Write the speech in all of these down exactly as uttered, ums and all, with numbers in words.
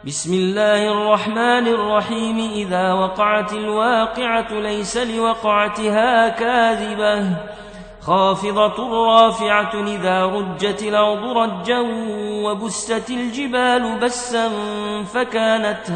بسم الله الرحمن الرحيم إذا وقعت الواقعة ليس لوقعتها كاذبة خافضة رافعة إذا رجت الأرض رجا وبست الجبال بسا فكانت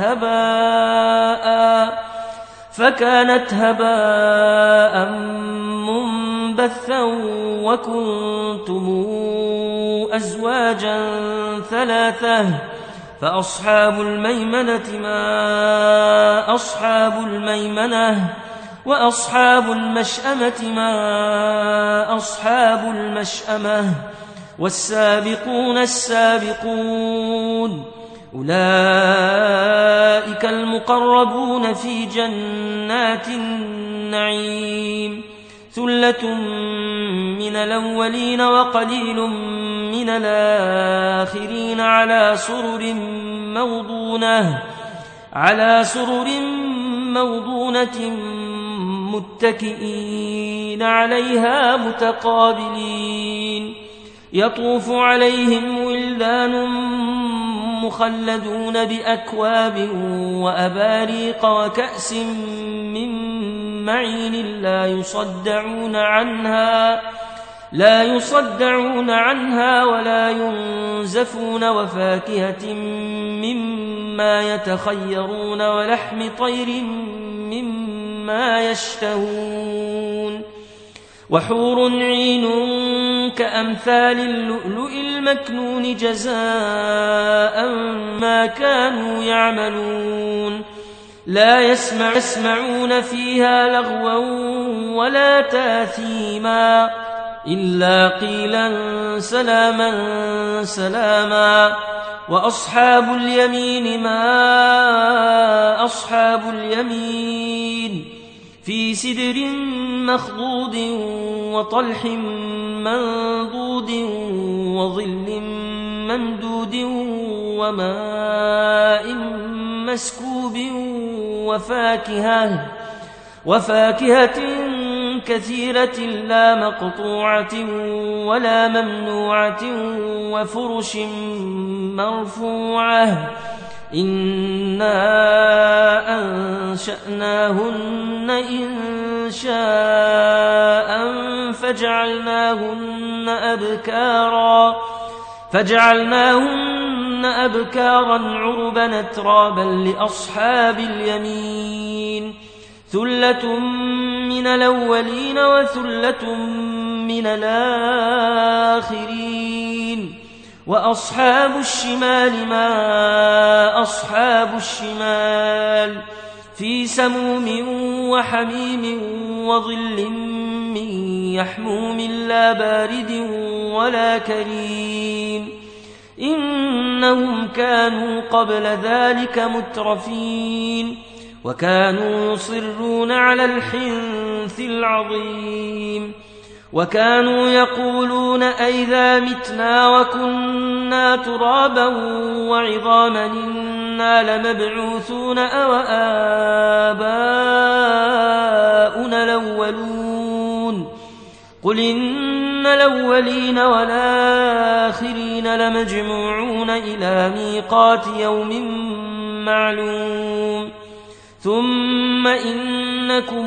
هباء فكانت هباء منبثا وكنتم أزواجا ثلاثة فأصحاب الميمنة ما أصحاب الميمنة وأصحاب المشأمة ما أصحاب المشأمة والسابقون السابقون أولئك المقربون في جنات النعيم ثلة من الأولين وقليل من الآخرين على سرر موضونة على سرر موضونة متكئين عليها متقابلين يطوف عليهم ولدان مخلدون بأكواب وأباريق وكأس من معين لا يصدعون عنها لا يصدعون عنها ولا ينزفون وفاكهة مما يتخيرون ولحم طير مما يشتهون وحور عين كأمثال اللؤلؤ المكنون جزاء ما كانوا يعملون لا يسمع يسمعون فيها لغوا ولا تاثيما إلا قيلا سلاما سلاما وأصحاب اليمين ما أصحاب اليمين في سدر مخضود وطلح منضود وظل ممدود وماء مسكوب وفاكهة وفاكهة كثيرة لا مقطوعة ولا ممنوعة وفرش مرفوعة إنا أنشأناهن إنشاء فجعلناهن أبكارا فجعلناهن أبكارا عربا أترابا لأصحاب اليمين ثلة من الأولين وثلة من الآخرين وأصحاب الشمال ما أصحاب الشمال في سموم وحميم وظل من يحموم لا بارد ولا كريم إنهم كانوا قبل ذلك مترفين وكانوا يصرون على الحنث العظيم وكانوا يقولون أئذا متنا وكنا ترابا وعظاما إنا لمبعوثون أو آباؤنا الأولون قل إن الأولين والآخرين لمجموعون إلى ميقات يوم معلوم ثم إنكم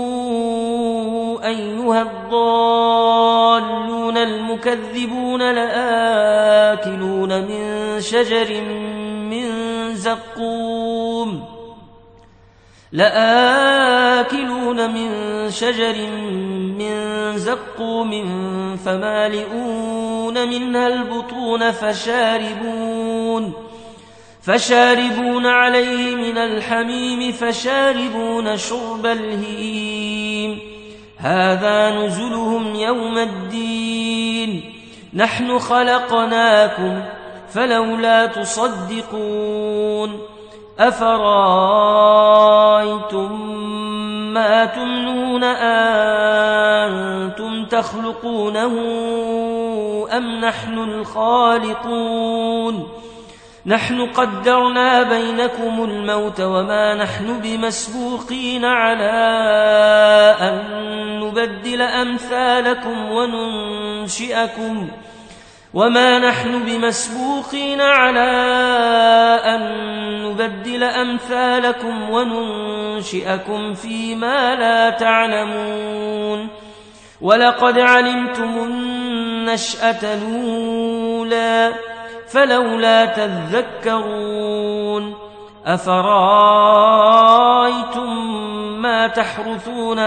أيها الضالون المكذبون لآكلون من شجر من زقوم لآكلون من شجر من زقوم فمالئون منها البطون فشاربون فشاربون عليه من الحميم فشاربون شرب الهيم هذا نزلهم يوم الدين نحن خلقناكم فلولا تصدقون أفرأيتم ما تمنون أنتم تخلقونه أم نحن الخالقون نحن قدرنا بينكم الموت وما نحن بمسبوقين على أن نبدل أمثالكم وننشئكم وما نحن بمسبوقين على أن نبدل أمثالكم وننشئكم فيما لا تعلمون ولقد علمتم النشأة الأولى فلولا تذكرون أفرأيتم ما تحرثون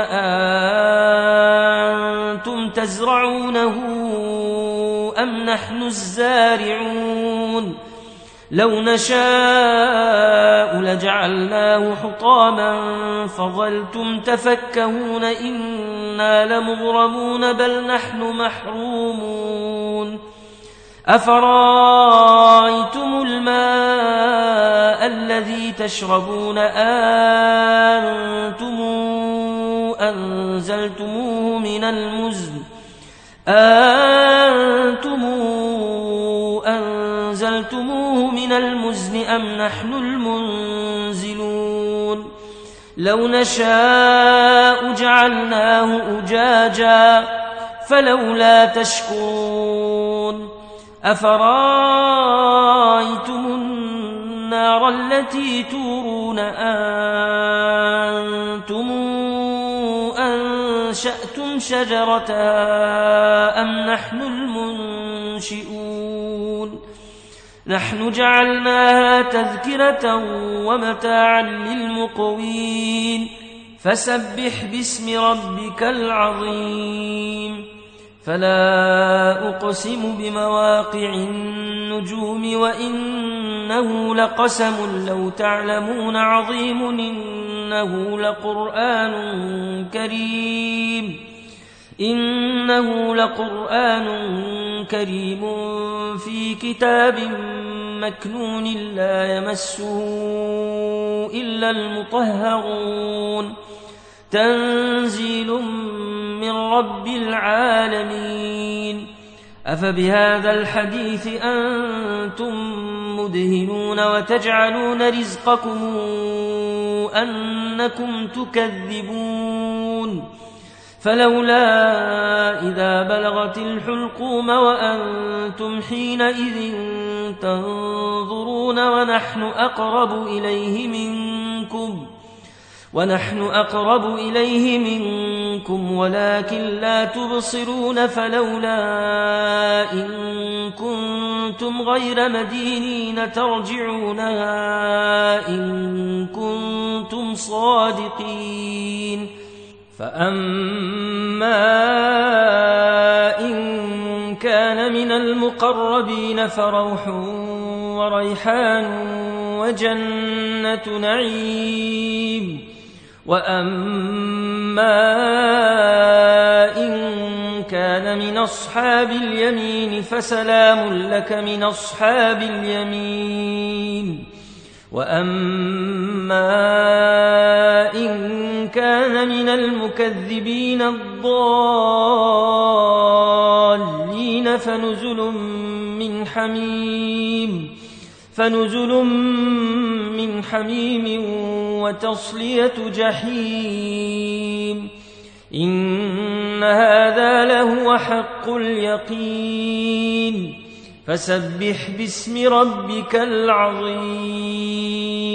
أنتم تزرعونه أم نحن الزارعون لو نشاء لجعلناه حطاما فظلتم تفكهون إنا لمغرمون بل نحن محرومون أفرأيتم الماء الذي تشربون أنتم أنزلتموه من المزن أنتم أنزلتموه من المزن أم نحن المنزلون لو نشاء جعلناه أجاجا فلولا تشكرون أفرأيتم النار التي تورون أنتم أنشأتم شجرتها أم نحن المنشئون نحن جعلناها تذكرة ومتاعا للمقوين فسبح باسم ربك العظيم فلا أقسم بمواقع النجوم وإنه لقسم لو تعلمون عظيم إنه لقرآن كريم إنه لقرآن كريم في كتاب مكنون لا يمسه إلا المطهرون تنزيل من رب العالمين أفبهذا الحديث أنتم مدهنون وتجعلون رزقكم أنكم تكذبون فلولا إذا بلغت الحلقوم وأنتم حينئذ تنظرون ونحن أقرب إليه منكم ونحن أقرب إليه منكم ولكن لا تبصرون فلولا إن كنتم غير مدينين ترجعونها إن كنتم صادقين فأما إن كان من المقربين فروح وريحان وجنة نعيم وأما إن كان من أصحاب اليمين فسلام لك من أصحاب اليمين وأما إن كان من المكذبين الضالين فنزل من حميم فنزل من حميم وتصلية جحيم إن هذا لهو حق اليقين فسبح باسم ربك العظيم